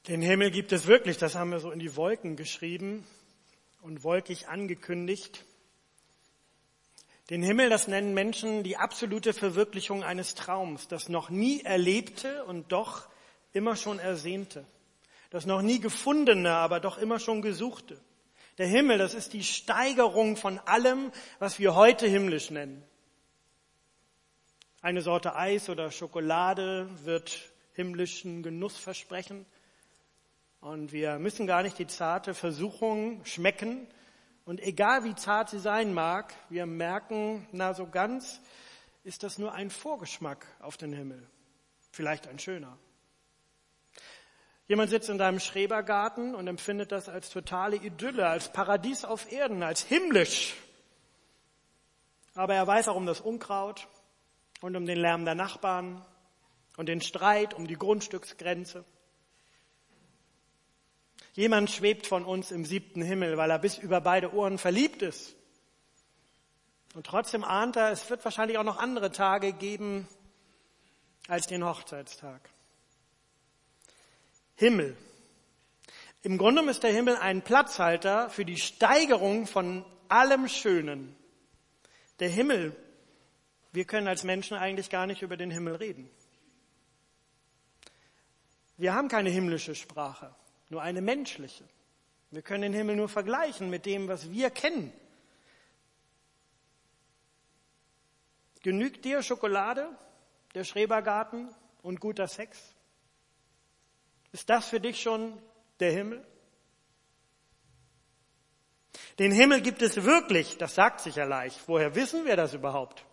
Den Himmel gibt es wirklich, das haben wir so in die Wolken geschrieben und wolkig angekündigt. Den Himmel, das nennen Menschen die absolute Verwirklichung eines Traums, das noch nie erlebte und doch immer schon ersehnte. Das noch nie gefundene, aber doch immer schon gesuchte. Der Himmel, das ist die Steigerung von allem, was wir heute himmlisch nennen. Eine Sorte Eis oder Schokolade wird himmlischen Genuss versprechen. Und wir müssen gar nicht die zarte Versuchung schmecken. Und egal wie zart sie sein mag, wir merken, so ganz ist das nur ein Vorgeschmack auf den Himmel. Vielleicht ein schöner. Jemand sitzt in seinem Schrebergarten und empfindet das als totale Idylle, als Paradies auf Erden, als himmlisch. Aber er weiß auch um das Unkraut und um den Lärm der Nachbarn und den Streit um die Grundstücksgrenze. Jemand schwebt von uns im 7. Himmel, weil er bis über beide Ohren verliebt ist. Und trotzdem ahnt er, es wird wahrscheinlich auch noch andere Tage geben als den Hochzeitstag. Himmel. Im Grunde ist der Himmel ein Platzhalter für die Steigerung von allem Schönen. Der Himmel, wir können als Menschen eigentlich gar nicht über den Himmel reden. Wir haben keine himmlische Sprache. Nur eine menschliche. Wir können den Himmel nur vergleichen mit dem, was wir kennen. Genügt dir Schokolade, der Schrebergarten und guter Sex? Ist das für dich schon der Himmel? Den Himmel gibt es wirklich, das sagt sich ja leicht. Woher wissen wir das überhaupt?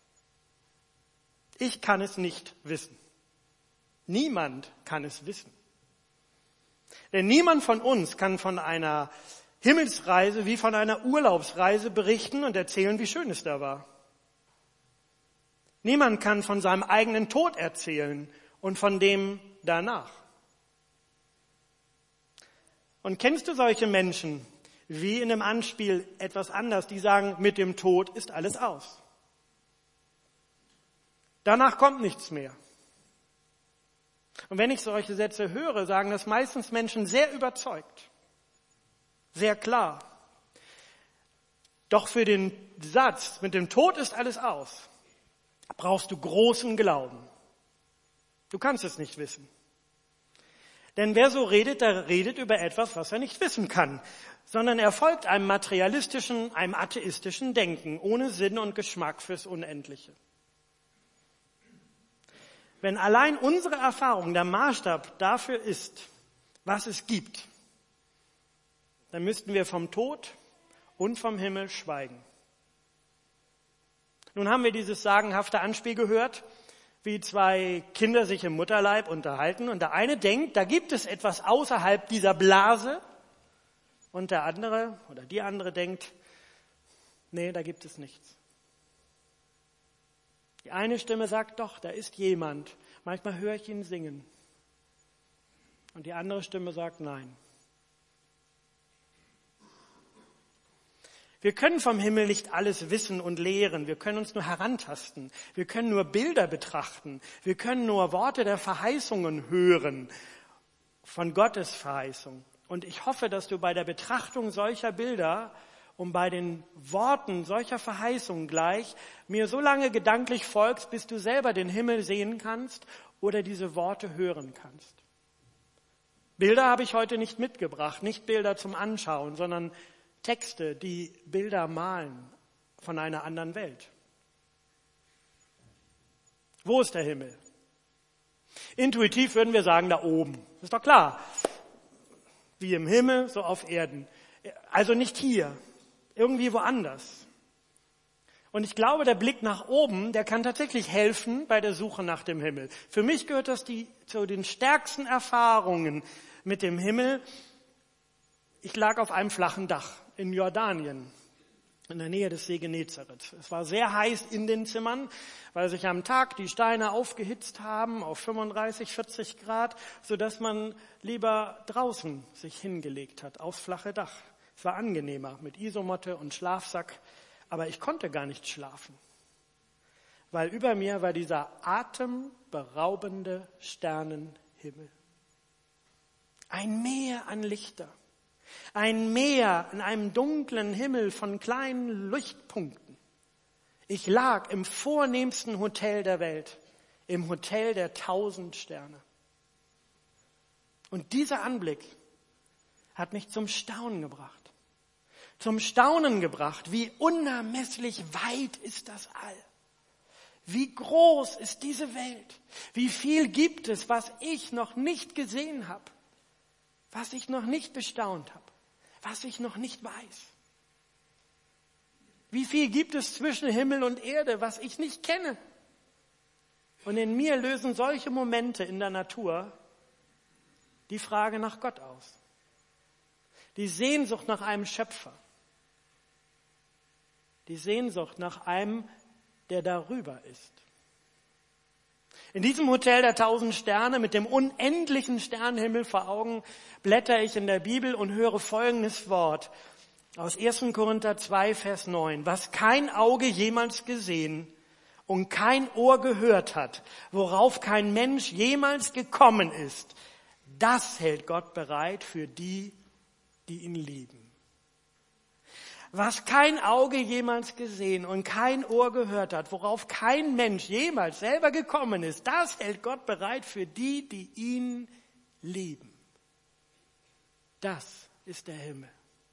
Ich kann es nicht wissen. Niemand kann es wissen. Denn niemand von uns kann von einer Himmelsreise wie von einer Urlaubsreise berichten und erzählen, wie schön es da war. Niemand kann von seinem eigenen Tod erzählen und von dem danach. Und kennst du solche Menschen, wie in dem Anspiel etwas anders, die sagen, mit dem Tod ist alles aus. Danach kommt nichts mehr. Und wenn ich solche Sätze höre, sagen das meistens Menschen sehr überzeugt, sehr klar. Doch für den Satz, mit dem Tod ist alles aus, brauchst du großen Glauben. Du kannst es nicht wissen. Denn wer so redet, der redet über etwas, was er nicht wissen kann, sondern er folgt einem materialistischen, einem atheistischen Denken, ohne Sinn und Geschmack fürs Unendliche. Wenn allein unsere Erfahrung der Maßstab dafür ist, was es gibt, dann müssten wir vom Tod und vom Himmel schweigen. Nun haben wir dieses sagenhafte Anspiel gehört, wie zwei Kinder sich im Mutterleib unterhalten und der eine denkt, da gibt es etwas außerhalb dieser Blase und der andere oder die andere denkt, nee, da gibt es nichts. Die eine Stimme sagt, doch, da ist jemand. Manchmal höre ich ihn singen. Und die andere Stimme sagt, nein. Wir können vom Himmel nicht alles wissen und lehren. Wir können uns nur herantasten. Wir können nur Bilder betrachten. Wir können nur Worte der Verheißungen hören. Von Gottes Verheißung. Und ich hoffe, dass du bei der Betrachtung solcher Bilder und bei den Worten solcher Verheißungen gleich mir so lange gedanklich folgst, bis du selber den Himmel sehen kannst oder diese Worte hören kannst. Bilder habe ich heute nicht mitgebracht, nicht Bilder zum Anschauen, sondern Texte, die Bilder malen von einer anderen Welt. Wo ist der Himmel? Intuitiv würden wir sagen, da oben. Ist doch klar. Wie im Himmel, so auf Erden. Also nicht hier. Irgendwie woanders. Und ich glaube, der Blick nach oben, der kann tatsächlich helfen bei der Suche nach dem Himmel. Für mich gehört das zu den stärksten Erfahrungen mit dem Himmel. Ich lag auf einem flachen Dach in Jordanien, in der Nähe des See Genezareth. Es war sehr heiß in den Zimmern, weil sich am Tag die Steine aufgehitzt haben auf 35, 40 Grad, sodass man lieber draußen sich hingelegt hat, aufs flache Dach. Es war angenehmer mit Isomatte und Schlafsack, aber ich konnte gar nicht schlafen, weil über mir war dieser atemberaubende Sternenhimmel. Ein Meer an Lichter. Ein Meer in einem dunklen Himmel von kleinen Lichtpunkten. Ich lag im vornehmsten Hotel der Welt, im Hotel der 1000 Sterne. Und dieser Anblick hat mich zum Staunen gebracht. Zum Staunen gebracht, wie unermesslich weit ist das All. Wie groß ist diese Welt. Wie viel gibt es, was ich noch nicht gesehen habe. Was ich noch nicht bestaunt habe. Was ich noch nicht weiß. Wie viel gibt es zwischen Himmel und Erde, was ich nicht kenne. Und in mir lösen solche Momente in der Natur die Frage nach Gott aus. Die Sehnsucht nach einem Schöpfer. Die Sehnsucht nach einem, der darüber ist. In diesem Hotel der 1000 Sterne mit dem unendlichen Sternenhimmel vor Augen blätter ich in der Bibel und höre folgendes Wort aus 1. Korinther 2, Vers 9. Was kein Auge jemals gesehen und kein Ohr gehört hat, worauf kein Mensch jemals gekommen ist, das hält Gott bereit für die, die ihn lieben. Was kein Auge jemals gesehen und kein Ohr gehört hat, worauf kein Mensch jemals selber gekommen ist, das hält Gott bereit für die, die ihn lieben. Das ist der Himmel.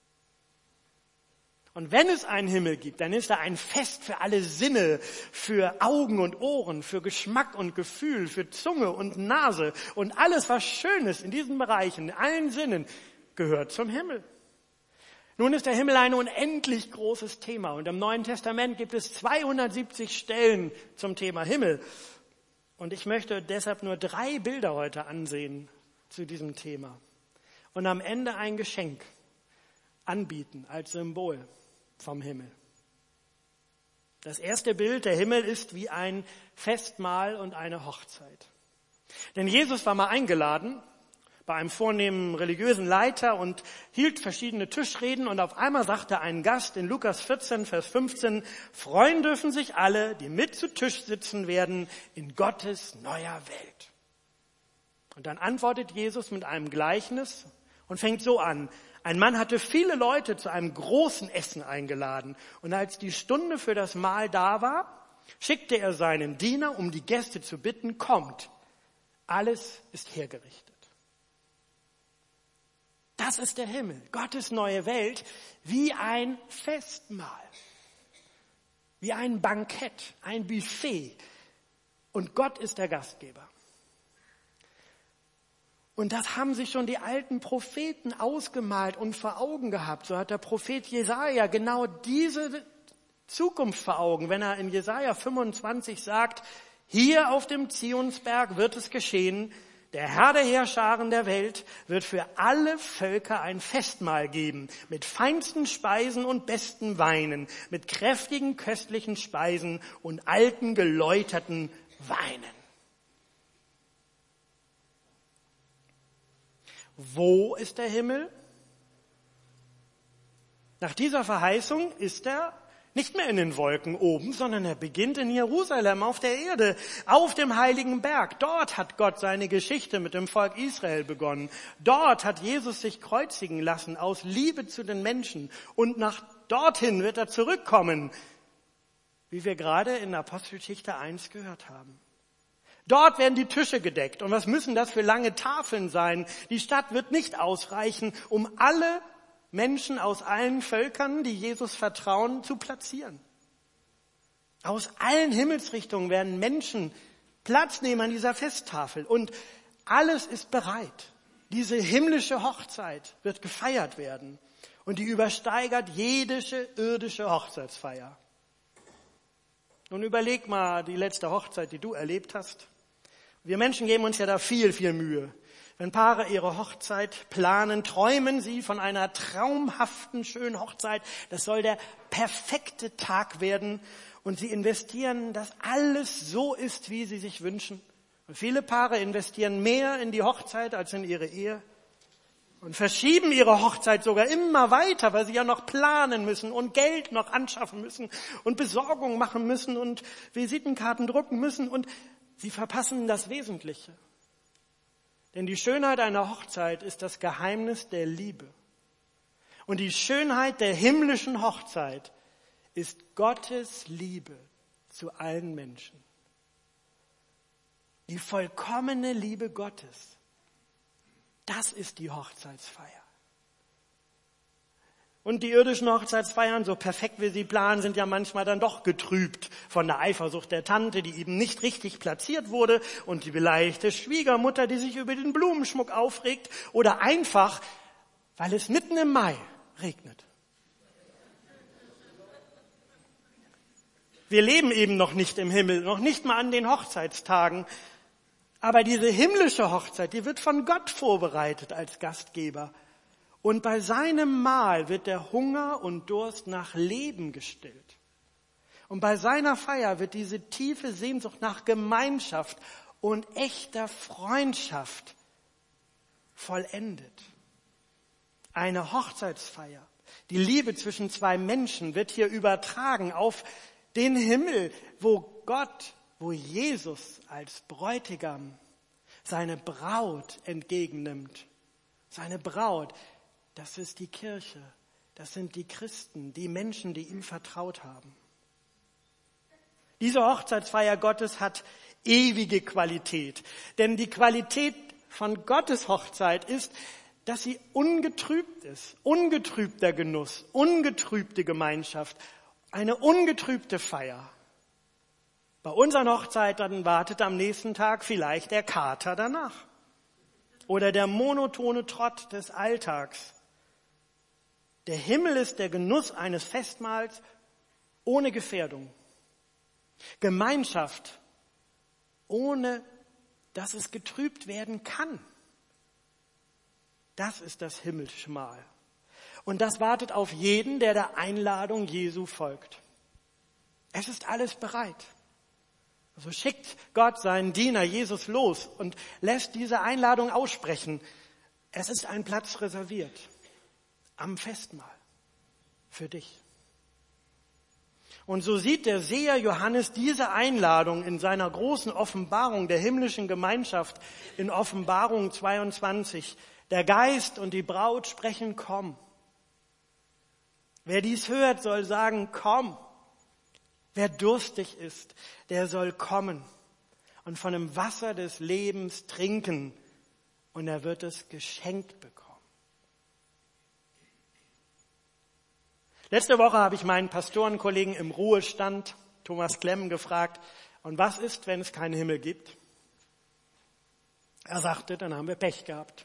Und wenn es einen Himmel gibt, dann ist er ein Fest für alle Sinne, für Augen und Ohren, für Geschmack und Gefühl, für Zunge und Nase und alles, was schön ist in diesen Bereichen, in allen Sinnen, gehört zum Himmel. Nun ist der Himmel ein unendlich großes Thema und im Neuen Testament gibt es 270 Stellen zum Thema Himmel. Und ich möchte deshalb nur 3 Bilder heute ansehen zu diesem Thema und am Ende ein Geschenk anbieten als Symbol vom Himmel. Das erste Bild, der Himmel ist wie ein Festmahl und eine Hochzeit. Denn Jesus war mal eingeladen bei einem vornehmen religiösen Leiter und hielt verschiedene Tischreden und auf einmal sagte ein Gast in Lukas 14, Vers 15, freuen dürfen sich alle, die mit zu Tisch sitzen werden in Gottes neuer Welt. Und dann antwortet Jesus mit einem Gleichnis und fängt so an. Ein Mann hatte viele Leute zu einem großen Essen eingeladen und als die Stunde für das Mahl da war, schickte er seinen Diener, um die Gäste zu bitten, kommt, alles ist hergerichtet. Das ist der Himmel, Gottes neue Welt, wie ein Festmahl, wie ein Bankett, ein Buffet. Und Gott ist der Gastgeber. Und das haben sich schon die alten Propheten ausgemalt und vor Augen gehabt. So hat der Prophet Jesaja genau diese Zukunft vor Augen, wenn er in Jesaja 25 sagt, hier auf dem Zionsberg wird es geschehen, der Herr der Heerscharen der Welt wird für alle Völker ein Festmahl geben, mit feinsten Speisen und besten Weinen, mit kräftigen, köstlichen Speisen und alten, geläuterten Weinen. Wo ist der Himmel? Nach dieser Verheißung ist er nicht mehr in den Wolken oben, sondern er beginnt in Jerusalem auf der Erde, auf dem heiligen Berg. Dort hat Gott seine Geschichte mit dem Volk Israel begonnen. Dort hat Jesus sich kreuzigen lassen aus Liebe zu den Menschen. Und nach dorthin wird er zurückkommen, wie wir gerade in Apostelgeschichte 1 gehört haben. Dort werden die Tische gedeckt. Und was müssen das für lange Tafeln sein? Die Stadt wird nicht ausreichen, um alle Menschen aus allen Völkern, die Jesus vertrauen, zu platzieren. Aus allen Himmelsrichtungen werden Menschen Platz nehmen an dieser Festtafel. Und alles ist bereit. Diese himmlische Hochzeit wird gefeiert werden. Und die übersteigert jede irdische Hochzeitsfeier. Nun überleg mal die letzte Hochzeit, die du erlebt hast. Wir Menschen geben uns ja da viel, viel Mühe. Wenn Paare ihre Hochzeit planen, träumen sie von einer traumhaften, schönen Hochzeit. Das soll der perfekte Tag werden. Und sie investieren, dass alles so ist, wie sie sich wünschen. Und viele Paare investieren mehr in die Hochzeit als in ihre Ehe. Und verschieben ihre Hochzeit sogar immer weiter, weil sie ja noch planen müssen und Geld noch anschaffen müssen und Besorgung machen müssen und Visitenkarten drucken müssen. Und sie verpassen das Wesentliche. Denn die Schönheit einer Hochzeit ist das Geheimnis der Liebe. Und die Schönheit der himmlischen Hochzeit ist Gottes Liebe zu allen Menschen. Die vollkommene Liebe Gottes. Das ist die Hochzeitsfeier. Und die irdischen Hochzeitsfeiern, so perfekt wir sie planen, sind ja manchmal dann doch getrübt von der Eifersucht der Tante, die eben nicht richtig platziert wurde, und die beleidigte Schwiegermutter, die sich über den Blumenschmuck aufregt, oder einfach, weil es mitten im Mai regnet. Wir leben eben noch nicht im Himmel, noch nicht mal an den Hochzeitstagen, aber diese himmlische Hochzeit, die wird von Gott vorbereitet als Gastgeber. Und bei seinem Mahl wird der Hunger und Durst nach Leben gestillt. Und bei seiner Feier wird diese tiefe Sehnsucht nach Gemeinschaft und echter Freundschaft vollendet. Eine Hochzeitsfeier, die Liebe zwischen zwei Menschen, wird hier übertragen auf den Himmel, wo Gott, wo Jesus als Bräutigam seine Braut entgegennimmt. Seine Braut. Das ist die Kirche, das sind die Christen, die Menschen, die ihm vertraut haben. Diese Hochzeitsfeier Gottes hat ewige Qualität, denn die Qualität von Gottes Hochzeit ist, dass sie ungetrübt ist, ungetrübter Genuss, ungetrübte Gemeinschaft, eine ungetrübte Feier. Bei unseren Hochzeiten wartet am nächsten Tag vielleicht der Kater danach oder der monotone Trott des Alltags. Der Himmel ist der Genuss eines Festmahls ohne Gefährdung. Gemeinschaft, ohne dass es getrübt werden kann. Das ist das himmlische Mahl. Und das wartet auf jeden, der der Einladung Jesu folgt. Es ist alles bereit. So schickt Gott seinen Diener Jesus los und lässt diese Einladung aussprechen. Es ist ein Platz reserviert. Am Festmahl für dich. Und so sieht der Seher Johannes diese Einladung in seiner großen Offenbarung der himmlischen Gemeinschaft in Offenbarung 22. Der Geist und die Braut sprechen, komm. Wer dies hört, soll sagen, komm. Wer durstig ist, der soll kommen und von dem Wasser des Lebens trinken, und er wird es geschenkt bekommen. Letzte Woche habe ich meinen Pastorenkollegen im Ruhestand, Thomas Klemm, gefragt, und was ist, wenn es keinen Himmel gibt? Er sagte, dann haben wir Pech gehabt.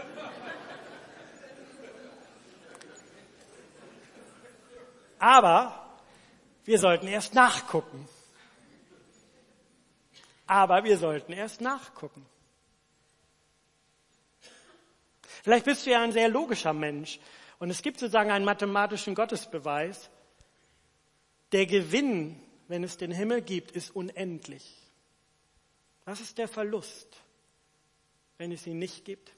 Aber wir sollten erst nachgucken. Vielleicht bist du ja ein sehr logischer Mensch. Und es gibt sozusagen einen mathematischen Gottesbeweis. Der Gewinn, wenn es den Himmel gibt, ist unendlich. Was ist der Verlust, wenn es ihn nicht gibt?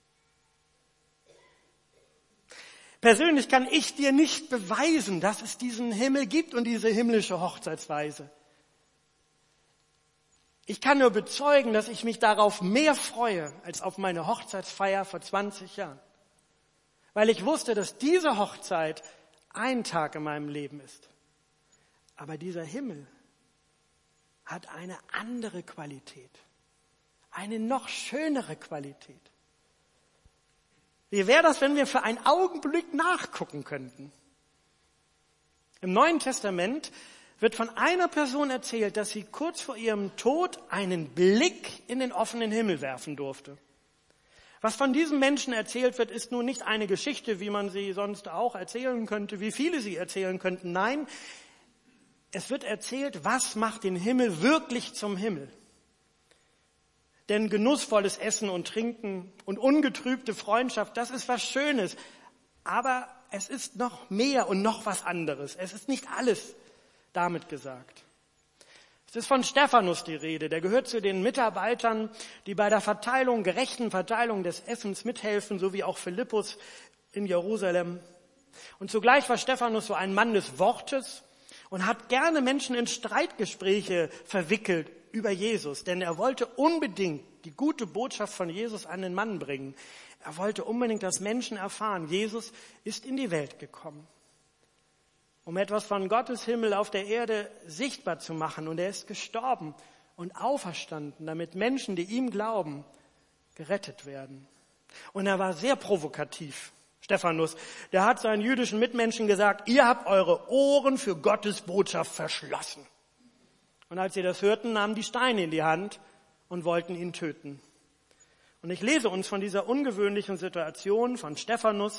Persönlich kann ich dir nicht beweisen, dass es diesen Himmel gibt und diese himmlische Hochzeitsweise. Ich kann nur bezeugen, dass ich mich darauf mehr freue als auf meine Hochzeitsfeier vor 20 Jahren. Weil ich wusste, dass diese Hochzeit ein Tag in meinem Leben ist. Aber dieser Himmel hat eine andere Qualität, eine noch schönere Qualität. Wie wäre das, wenn wir für einen Augenblick nachgucken könnten? Im Neuen Testament wird von einer Person erzählt, dass sie kurz vor ihrem Tod einen Blick in den offenen Himmel werfen durfte. Was von diesem Menschen erzählt wird, ist nun nicht eine Geschichte, wie man sie sonst auch erzählen könnte, wie viele sie erzählen könnten. Nein, es wird erzählt, was macht den Himmel wirklich zum Himmel. Denn genussvolles Essen und Trinken und ungetrübte Freundschaft, das ist was Schönes. Aber es ist noch mehr und noch was anderes. Es ist nicht alles damit gesagt. Es ist von Stephanus die Rede. Der gehört zu den Mitarbeitern, die bei der gerechten Verteilung des Essens mithelfen, so wie auch Philippus in Jerusalem. Und zugleich war Stephanus so ein Mann des Wortes und hat gerne Menschen in Streitgespräche verwickelt über Jesus, denn er wollte unbedingt die gute Botschaft von Jesus an den Mann bringen. Er wollte unbedingt, dass Menschen erfahren, Jesus ist in die Welt gekommen, um etwas von Gottes Himmel auf der Erde sichtbar zu machen. Und er ist gestorben und auferstanden, damit Menschen, die ihm glauben, gerettet werden. Und er war sehr provokativ. Stephanus, der hat seinen jüdischen Mitmenschen gesagt, ihr habt eure Ohren für Gottes Botschaft verschlossen. Und als sie das hörten, nahmen die Steine in die Hand und wollten ihn töten. Und ich lese uns von dieser ungewöhnlichen Situation von Stephanus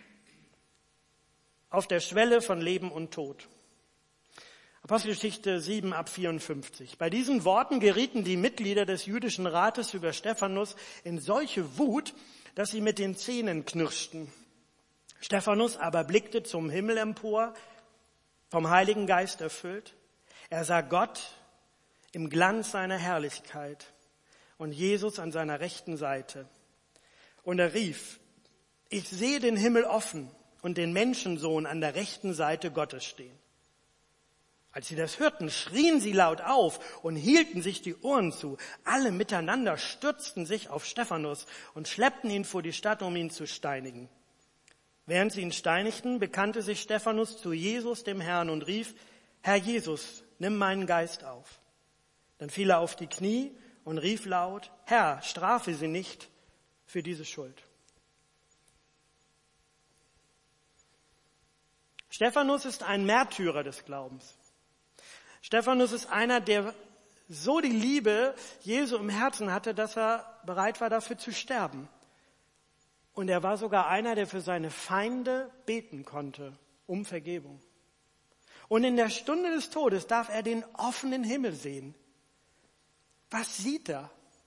auf der Schwelle von Leben und Tod. Apostelgeschichte 7 ab 54. Bei diesen Worten gerieten die Mitglieder des jüdischen Rates über Stephanus in solche Wut, dass sie mit den Zähnen knirschten. Stephanus aber blickte zum Himmel empor, vom Heiligen Geist erfüllt. Er sah Gott im Glanz seiner Herrlichkeit und Jesus an seiner rechten Seite. Und er rief, ich sehe den Himmel offen und den Menschensohn an der rechten Seite Gottes stehen. Als sie das hörten, schrien sie laut auf und hielten sich die Ohren zu. Alle miteinander stürzten sich auf Stephanus und schleppten ihn vor die Stadt, um ihn zu steinigen. Während sie ihn steinigten, bekannte sich Stephanus zu Jesus, dem Herrn, und rief, Herr Jesus, nimm meinen Geist auf. Dann fiel er auf die Knie und rief laut, Herr, strafe sie nicht für diese Schuld. Stephanus ist ein Märtyrer des Glaubens. Stephanus ist einer, der so die Liebe Jesu im Herzen hatte, dass er bereit war, dafür zu sterben. Und er war sogar einer, der für seine Feinde beten konnte, um Vergebung. Und in der Stunde des Todes darf er den offenen Himmel sehen. Was sieht er?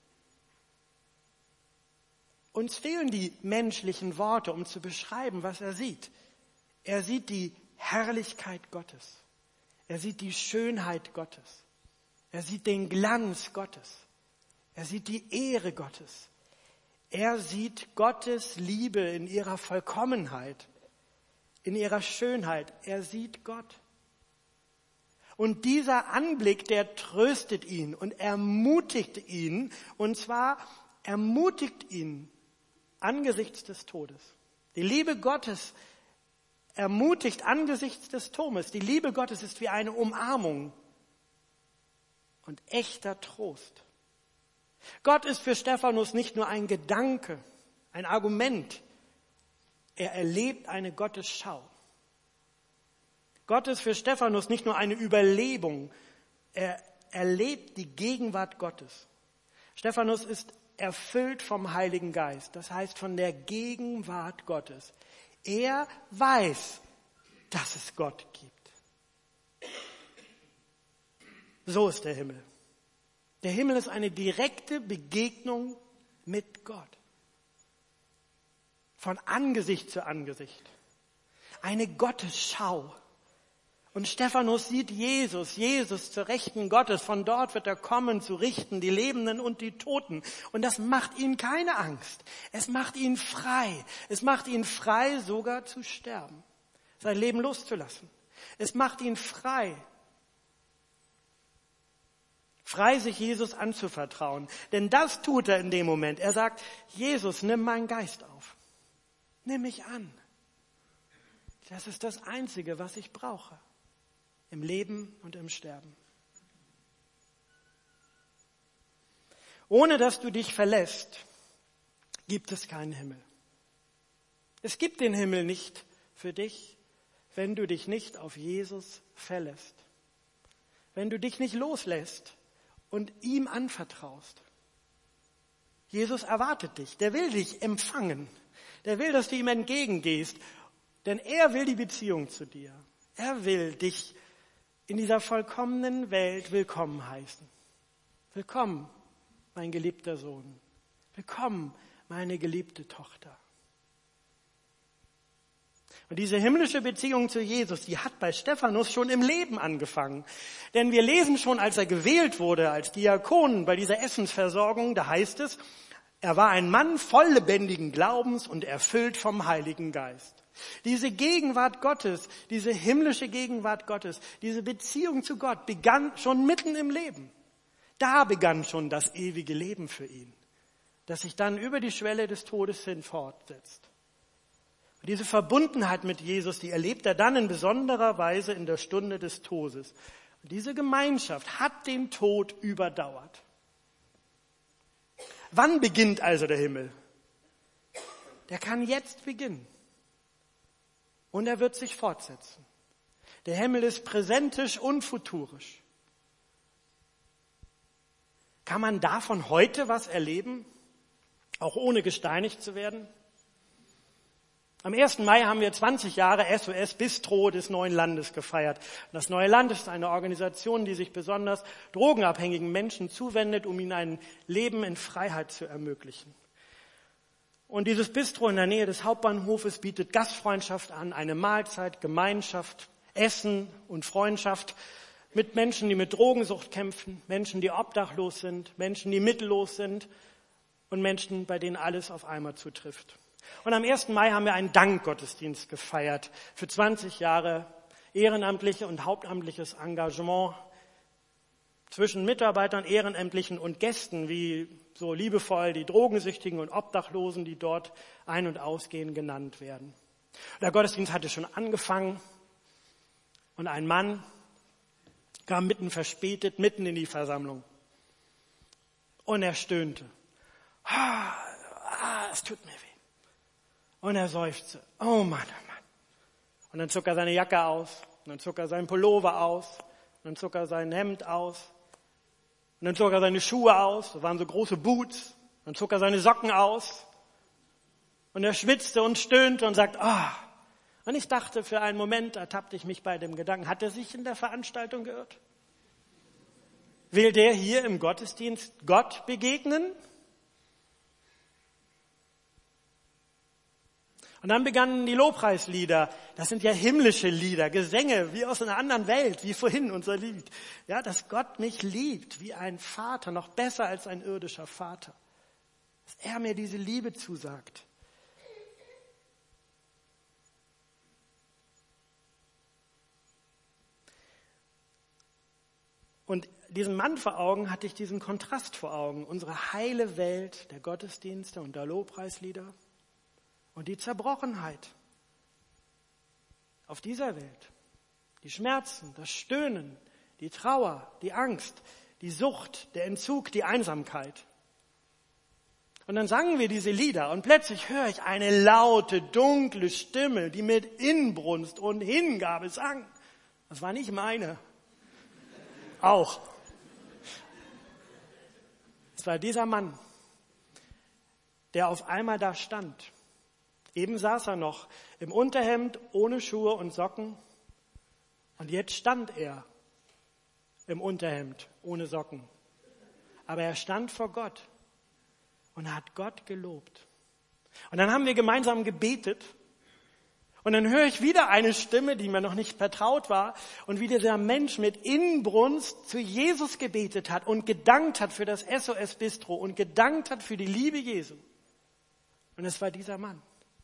Uns fehlen die menschlichen Worte, um zu beschreiben, was er sieht. Er sieht die Herrlichkeit Gottes. Er sieht die Schönheit Gottes. Er sieht den Glanz Gottes. Er sieht die Ehre Gottes. Er sieht Gottes Liebe in ihrer Vollkommenheit, in ihrer Schönheit. Er sieht Gott. Und dieser Anblick, der tröstet ihn und ermutigt ihn. Und zwar ermutigt ihn angesichts des Todes. Die Liebe Gottes ermutigt angesichts des Todes. Die Liebe Gottes ist wie eine Umarmung und echter Trost. Gott ist für Stephanus nicht nur ein Gedanke, ein Argument. Er erlebt eine Gottesschau. Gott ist für Stephanus nicht nur eine Überlebung. Er erlebt die Gegenwart Gottes. Stephanus ist erfüllt vom Heiligen Geist, das heißt von der Gegenwart Gottes. Er weiß, dass es Gott gibt. So ist der Himmel. Der Himmel ist eine direkte Begegnung mit Gott. Von Angesicht zu Angesicht. Eine Gottesschau. Und Stephanus sieht Jesus zur Rechten Gottes. Von dort wird er kommen, zu richten die Lebenden und die Toten. Und das macht ihm keine Angst. Es macht ihn frei. Es macht ihn frei, sogar zu sterben. Sein Leben loszulassen. Es macht ihn frei. Frei, sich Jesus anzuvertrauen. Denn das tut er in dem Moment. Er sagt, Jesus, nimm meinen Geist auf. Nimm mich an. Das ist das Einzige, was ich brauche. Im Leben und im Sterben. Ohne dass du dich verlässt, gibt es keinen Himmel. Es gibt den Himmel nicht für dich, wenn du dich nicht auf Jesus verlässt. Wenn du dich nicht loslässt und ihm anvertraust. Jesus erwartet dich, der will dich empfangen. Der will, dass du ihm entgegengehst, denn er will die Beziehung zu dir. Er will dich in dieser vollkommenen Welt willkommen heißen. Willkommen, mein geliebter Sohn. Willkommen, meine geliebte Tochter. Und diese himmlische Beziehung zu Jesus, die hat bei Stephanus schon im Leben angefangen. Denn wir lesen schon, als er gewählt wurde als Diakon bei dieser Essensversorgung, da heißt es, er war ein Mann voll lebendigen Glaubens und erfüllt vom Heiligen Geist. Diese Gegenwart Gottes, diese himmlische Gegenwart Gottes, diese Beziehung zu Gott begann schon mitten im Leben. Da begann schon das ewige Leben für ihn, das sich dann über die Schwelle des Todes hin fortsetzt. Und diese Verbundenheit mit Jesus, die erlebt er dann in besonderer Weise in der Stunde des Todes. Und diese Gemeinschaft hat den Tod überdauert. Wann beginnt also der Himmel? Der kann jetzt beginnen. Und er wird sich fortsetzen. Der Himmel ist präsentisch und futurisch. Kann man davon heute was erleben? Auch ohne gesteinigt zu werden? Am 1. Mai haben wir 20 Jahre SOS Bistro des neuen Landes gefeiert. Das neue Land ist eine Organisation, die sich besonders drogenabhängigen Menschen zuwendet, um ihnen ein Leben in Freiheit zu ermöglichen. Und dieses Bistro in der Nähe des Hauptbahnhofes bietet Gastfreundschaft an, eine Mahlzeit, Gemeinschaft, Essen und Freundschaft mit Menschen, die mit Drogensucht kämpfen, Menschen, die obdachlos sind, Menschen, die mittellos sind und Menschen, bei denen alles auf einmal zutrifft. Und am 1. Mai haben wir einen Dankgottesdienst gefeiert für 20 Jahre ehrenamtliche und hauptamtliches Engagement zwischen Mitarbeitern, Ehrenämtlichen und Gästen, wie so liebevoll die Drogensüchtigen und Obdachlosen, die dort ein- und ausgehen, genannt werden. Der Gottesdienst hatte schon angefangen und ein Mann kam verspätet mitten in die Versammlung und er stöhnte. Es tut mir weh. Und er seufzte, oh Mann, oh Mann. Und dann zog er seine Jacke aus, und dann zog er seinen Pullover aus, und dann zog er sein Hemd aus, und dann zog er seine Schuhe aus, das waren so große Boots, dann zog er seine Socken aus, und er schwitzte und stöhnte und sagte, Und ich dachte für einen Moment, ertappte ich mich bei dem Gedanken, hat er sich in der Veranstaltung geirrt? Will der hier im Gottesdienst Gott begegnen? Und dann begannen die Lobpreislieder. Das sind ja himmlische Lieder, Gesänge wie aus einer anderen Welt, wie vorhin unser Lied. Ja, dass Gott mich liebt wie ein Vater, noch besser als ein irdischer Vater. Dass er mir diese Liebe zusagt. Und diesen Mann vor Augen hatte ich diesen Kontrast vor Augen. Unsere heile Welt der Gottesdienste und der Lobpreislieder. Und die Zerbrochenheit auf dieser Welt, die Schmerzen, das Stöhnen, die Trauer, die Angst, die Sucht, der Entzug, die Einsamkeit. Und dann sangen wir diese Lieder und plötzlich höre ich eine laute, dunkle Stimme, die mit Inbrunst und Hingabe sang. Das war nicht meine. Auch. Es war dieser Mann, der auf einmal da stand. Eben saß er noch im Unterhemd, ohne Schuhe und Socken. Und jetzt stand er im Unterhemd, ohne Socken. Aber er stand vor Gott und er hat Gott gelobt. Und dann haben wir gemeinsam gebetet. Und dann höre ich wieder eine Stimme, die mir noch nicht vertraut war. Und wie dieser Mensch mit Inbrunst zu Jesus gebetet hat und gedankt hat für das SOS Bistro und gedankt hat für die Liebe Jesu. Und es war dieser Mann.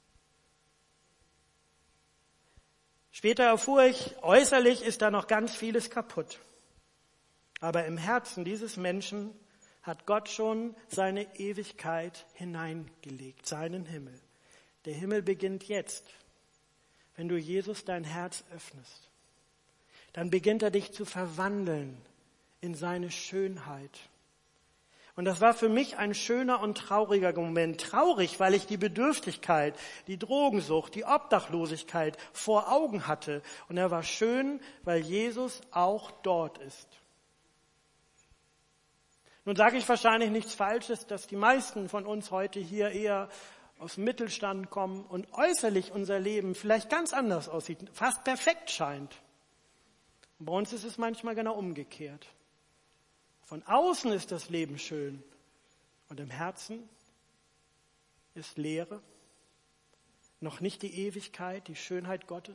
Später erfuhr ich, äußerlich ist da noch ganz vieles kaputt. Aber im Herzen dieses Menschen hat Gott schon seine Ewigkeit hineingelegt, seinen Himmel. Der Himmel beginnt jetzt, wenn du Jesus dein Herz öffnest. Dann beginnt er dich zu verwandeln in seine Schönheit. Und das war für mich ein schöner und trauriger Moment. Traurig, weil ich die Bedürftigkeit, die Drogensucht, die Obdachlosigkeit vor Augen hatte. Und er war schön, weil Jesus auch dort ist. Nun sage ich wahrscheinlich nichts Falsches, dass die meisten von uns heute hier eher aus dem Mittelstand kommen und äußerlich unser Leben vielleicht ganz anders aussieht, fast perfekt scheint. Und bei uns ist es manchmal genau umgekehrt. Von außen ist das Leben schön und im Herzen ist Leere, noch nicht die Ewigkeit, die Schönheit Gottes.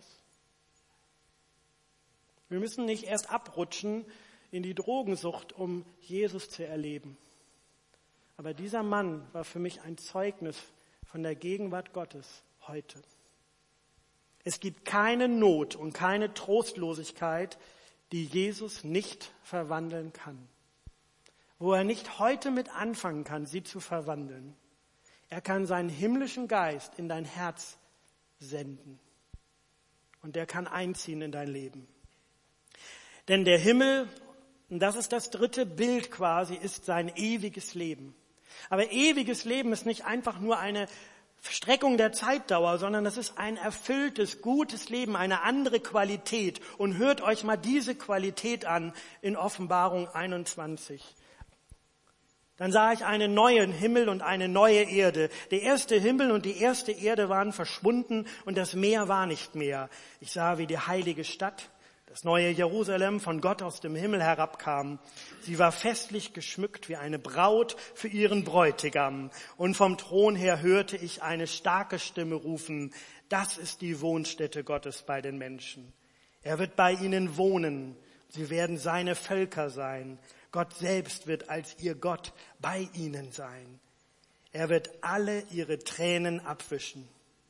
Wir müssen nicht erst abrutschen in die Drogensucht, um Jesus zu erleben. Aber dieser Mann war für mich ein Zeugnis von der Gegenwart Gottes heute. Es gibt keine Not und keine Trostlosigkeit, die Jesus nicht verwandeln kann. wo er nicht heute mit anfangen kann, sie zu verwandeln. Er kann seinen himmlischen Geist in dein Herz senden. Und der kann einziehen in dein Leben. Denn der Himmel, und das ist das dritte Bild quasi, ist sein ewiges Leben. Aber ewiges Leben ist nicht einfach nur eine Streckung der Zeitdauer, sondern es ist ein erfülltes, gutes Leben, eine andere Qualität. Und hört euch mal diese Qualität an in Offenbarung 21. Dann sah ich einen neuen Himmel und eine neue Erde. Der erste Himmel und die erste Erde waren verschwunden und das Meer war nicht mehr. Ich sah, wie die heilige Stadt, das neue Jerusalem, von Gott aus dem Himmel herabkam. Sie war festlich geschmückt wie eine Braut für ihren Bräutigam. Und vom Thron her hörte ich eine starke Stimme rufen, das ist die Wohnstätte Gottes bei den Menschen. Er wird bei ihnen wohnen. Sie werden seine Völker sein. Gott selbst wird als ihr Gott bei ihnen sein. Er wird alle ihre Tränen abwischen.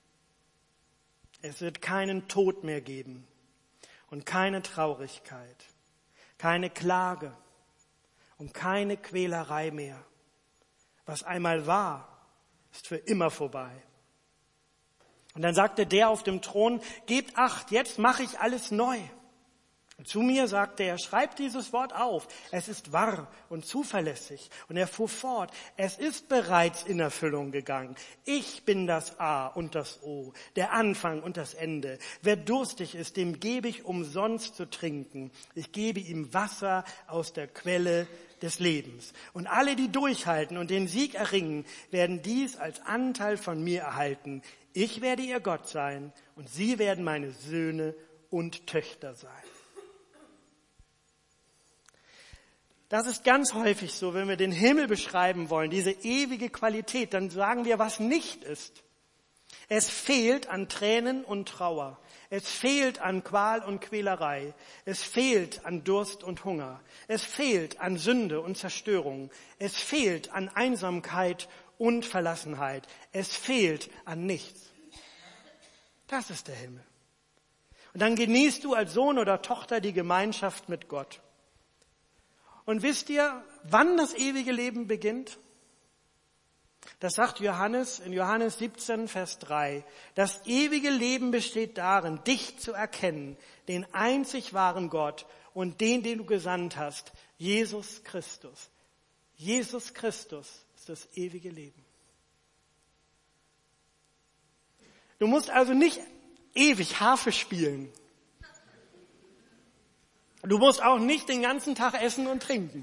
Es wird keinen Tod mehr geben und keine Traurigkeit, keine Klage und keine Quälerei mehr. Was einmal war, ist für immer vorbei. Und dann sagte der auf dem Thron, gebt Acht, jetzt mache ich alles neu. Und zu mir sagte er, schreib dieses Wort auf. Es ist wahr und zuverlässig. Und er fuhr fort, es ist bereits in Erfüllung gegangen. Ich bin das A und das O, der Anfang und das Ende. Wer durstig ist, dem gebe ich umsonst zu trinken. Ich gebe ihm Wasser aus der Quelle des Lebens. Und alle, die durchhalten und den Sieg erringen, werden dies als Anteil von mir erhalten. Ich werde ihr Gott sein und sie werden meine Söhne und Töchter sein. Das ist ganz häufig so, wenn wir den Himmel beschreiben wollen, diese ewige Qualität, dann sagen wir, was nicht ist. Es fehlt an Tränen und Trauer. Es fehlt an Qual und Quälerei. Es fehlt an Durst und Hunger. Es fehlt an Sünde und Zerstörung. Es fehlt an Einsamkeit und Verlassenheit. Es fehlt an nichts. Das ist der Himmel. Und dann genießt du als Sohn oder Tochter die Gemeinschaft mit Gott. Und wisst ihr, wann das ewige Leben beginnt? Das sagt Johannes in Johannes 17, Vers 3. Das ewige Leben besteht darin, dich zu erkennen, den einzig wahren Gott und den du gesandt hast, Jesus Christus. Jesus Christus ist das ewige Leben. Du musst also nicht ewig Harfe spielen. Du musst auch nicht den ganzen Tag essen und trinken.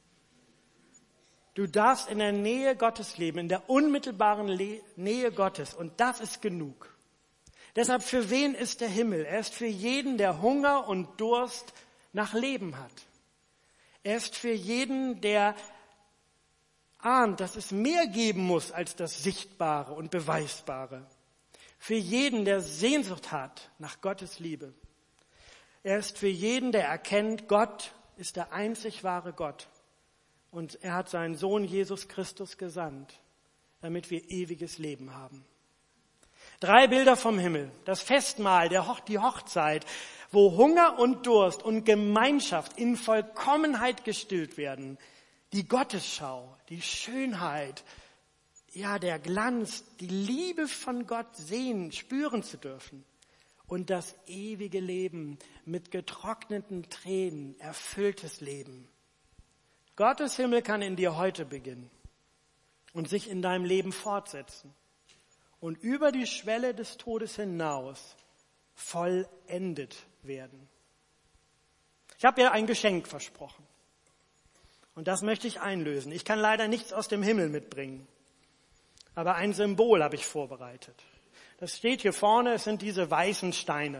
Du darfst in der Nähe Gottes leben, in der unmittelbaren Nähe Gottes. Und das ist genug. Deshalb, für wen ist der Himmel? Er ist für jeden, der Hunger und Durst nach Leben hat. Er ist für jeden, der ahnt, dass es mehr geben muss als das Sichtbare und Beweisbare. Für jeden, der Sehnsucht hat nach Gottes Liebe. Er ist für jeden, der erkennt, Gott ist der einzig wahre Gott. Und er hat seinen Sohn Jesus Christus gesandt, damit wir ewiges Leben haben. 3 Bilder vom Himmel. Das Festmahl, die Hochzeit, wo Hunger und Durst und Gemeinschaft in Vollkommenheit gestillt werden. Die Gottesschau, die Schönheit, ja, der Glanz, die Liebe von Gott sehen, spüren zu dürfen. Und das ewige Leben mit getrockneten Tränen, erfülltes Leben. Gottes Himmel kann in dir heute beginnen und sich in deinem Leben fortsetzen und über die Schwelle des Todes hinaus vollendet werden. Ich habe dir ein Geschenk versprochen und das möchte ich einlösen. Ich kann leider nichts aus dem Himmel mitbringen, aber ein Symbol habe ich vorbereitet. Das steht hier vorne, es sind diese weißen Steine.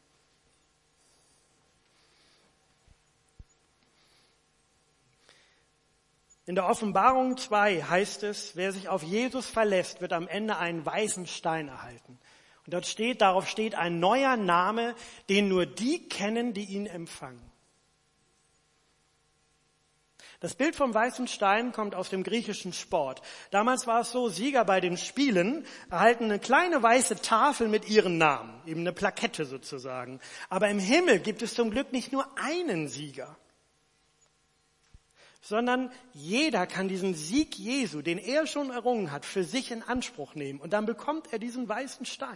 In der Offenbarung 2 heißt es, wer sich auf Jesus verlässt, wird am Ende einen weißen Stein erhalten. Und darauf steht ein neuer Name, den nur die kennen, die ihn empfangen. Das Bild vom weißen Stein kommt aus dem griechischen Sport. Damals war es so, Sieger bei den Spielen erhalten eine kleine weiße Tafel mit ihren Namen, eben eine Plakette sozusagen. Aber im Himmel gibt es zum Glück nicht nur einen Sieger. sondern jeder kann diesen Sieg Jesu, den er schon errungen hat, für sich in Anspruch nehmen. Und dann bekommt er diesen weißen Stein.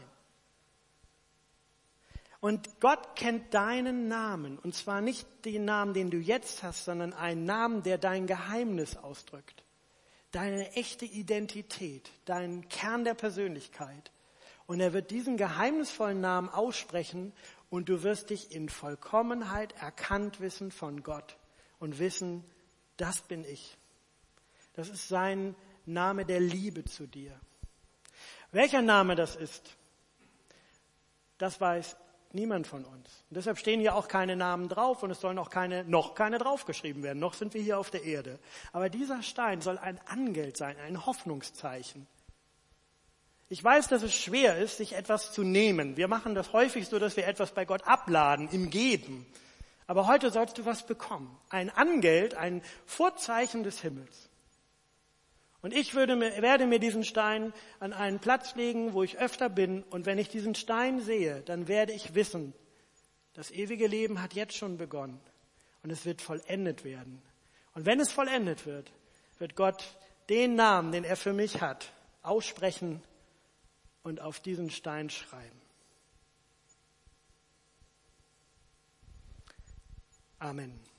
Und Gott kennt deinen Namen. Und zwar nicht den Namen, den du jetzt hast, sondern einen Namen, der dein Geheimnis ausdrückt. Deine echte Identität, deinen Kern der Persönlichkeit. Und er wird diesen geheimnisvollen Namen aussprechen und du wirst dich in Vollkommenheit erkannt wissen von Gott und wissen, das bin ich. Das ist sein Name der Liebe zu dir. Welcher Name das ist, das weiß niemand von uns. Und deshalb stehen hier auch keine Namen drauf und es sollen auch noch keine draufgeschrieben werden. Noch sind wir hier auf der Erde. Aber dieser Stein soll ein Angeld sein, ein Hoffnungszeichen. Ich weiß, dass es schwer ist, sich etwas zu nehmen. Wir machen das häufig so, dass wir etwas bei Gott abladen, im Geben. Aber heute sollst du was bekommen. Ein Angeld, ein Vorzeichen des Himmels. Und ich werde mir diesen Stein an einen Platz legen, wo ich öfter bin. Und wenn ich diesen Stein sehe, dann werde ich wissen, das ewige Leben hat jetzt schon begonnen. Und es wird vollendet werden. Und wenn es vollendet wird, wird Gott den Namen, den er für mich hat, aussprechen und auf diesen Stein schreiben. Amen.